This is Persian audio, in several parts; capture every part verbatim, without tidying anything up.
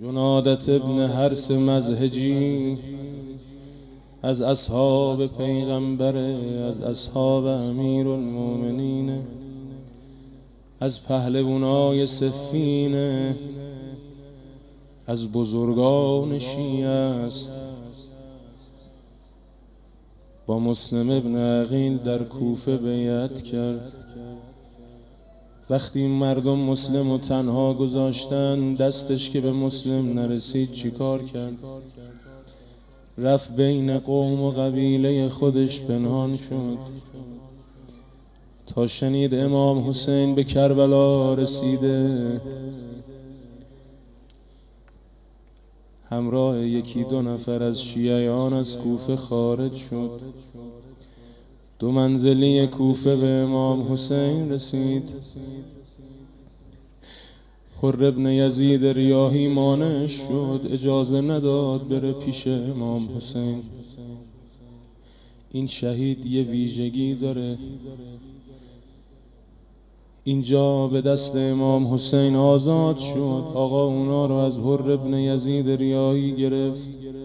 جنادت ابن حرس مزهجی از اصحاب پیغمبر، از اصحاب امیرالمومنین، از پهلوانای صفین، از بزرگان شیعه است. با مسلم ابن عقیل در کوفه بیعت کرد. وقتی مردم مسلم رو تنها گذاشتن، دستش که به مسلم نرسید چیکار کرد؟ رفت بین قوم و قبیله خودش پنهان شد تا شنید امام حسین به کربلا رسیده. همراه یکی دو نفر از شیعیان از کوفه خارج شد. دو منزلی کوفه به امام حسین رسید. حر ابن یزید ریاحی مانع شد، اجازه نداد بره پیش امام حسین. این شهید یه ویژگی داره، اینجا به دست امام حسین آزاد شد. آقا اونا رو از حر ابن یزید ریاحی گرفت.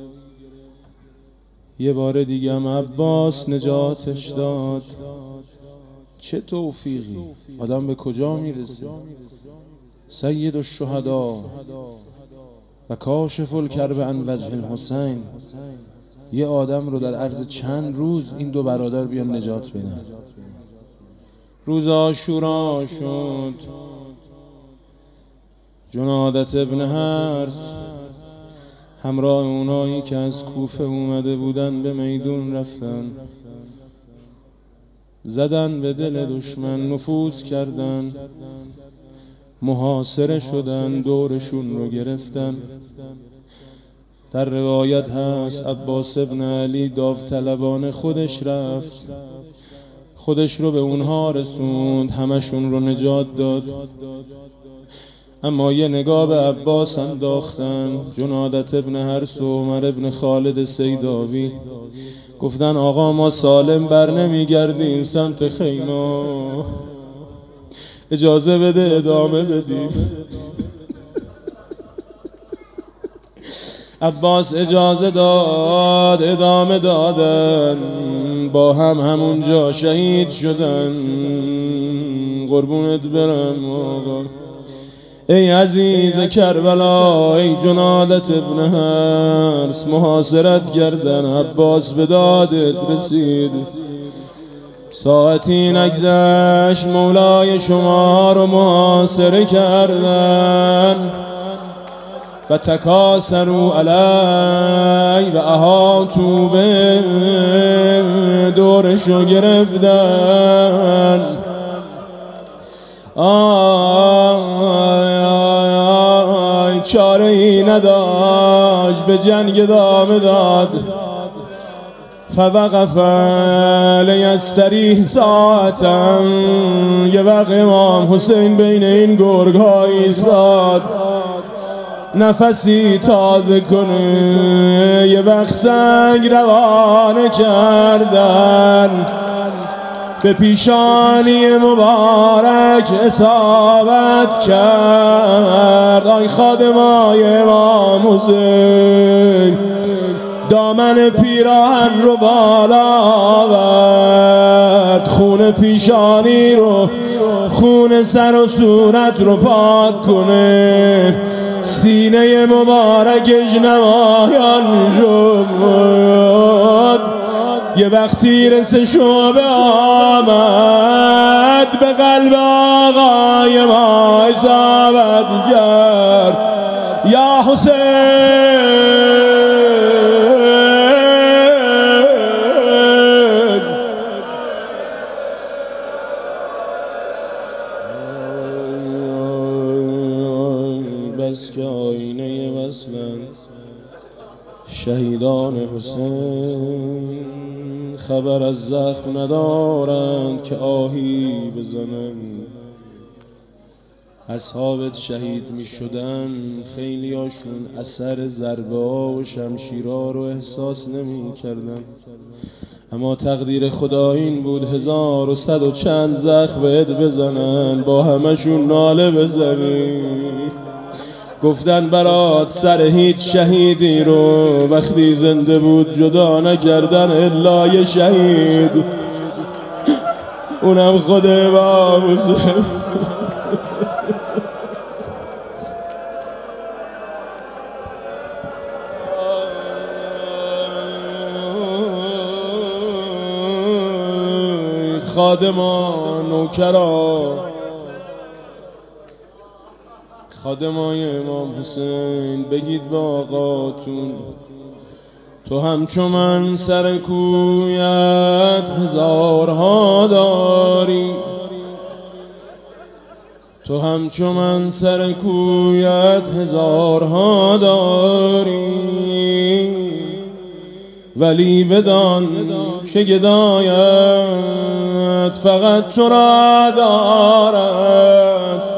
یه بار دیگه هم عباس نجاتش داد. چه توفیقی! آدم به کجا میرسه؟ سید الشهدا و کاشف الکرب عن وجه الحسین. یه آدم رو در عرض چند روز این دو برادر بیان نجات بدن. روز عاشورا شد. جنادت ابن حرس همراه اونایی که از کوفه اومده بودن به میدون رفتن، زدن به دل دشمن، نفوذ کردن، محاصره شدن، دورشون رو گرفتن. در روایت هست عباس ابن علی داوطلبانه خودش رفت، خودش رو به اونها رسوند، همشون رو نجات داد. اما یه نگاه به عباس انداختن. جنادت ابن حرس و عمر ابن خالد سیداوی گفتن آقا ما سالم بر نمیگردیم سمت خیمه، اجازه بده ادامه بدیم. عباس اجازه داد، ادامه دادن، با هم همونجا شهید شدن. قربونت برم آقا. ای عزیز کربلا، ای جنادت ابن حرس، محاصرت کردن، عباس به دادت رسید. ساعتی نگذشت مولای شما رو محاصره کردن و تکاسروا علی و احاطوا به، دورشو گرفتن. آی آی آی چاره ای نداشت، به جنگ ادامه داد. فوقف لیستریح ساعتا، یه وقت امام حسین بین این گرگ ها ایستاد نفسی تازه کنه. یه وقت سنگ روانه کردن، به پیشانی مبارک اصابت کرد. آی خادمای امام حسین، دامن پیراهن رو بالا آورد، خون پیشانی رو، خون سر و صورت رو پاک کنه. سینه مبارکش نمایان شد. یه وقتی رسه شعبه آمد، به قلب آقای ما اصابت کرد. یا حسین، بس که آینه وصلن شهیدان حسین، خبر از زخم ندارند که آهی بزنند. اصحابت شهید می شدن، خیلی هاشون اثر ضربه ها و شمشیرها رو احساس نمی کردن. اما تقدیر خدا این بود هزار و صد و چند زخم بهت بزنن، با همشون ناله بزنی. گفتن برات سر هیچ شهیدی رو وقتی زنده بود جدا نکردن الا یه شهید، اونم خود امام حسین. خادمان نوکران خادمای امام حسین بگید با آقاتون تو همچو من سر کویت هزارها داری، تو همچو من سر کویت هزارها داری، ولی بدان که گدایت فقط تو را دارد.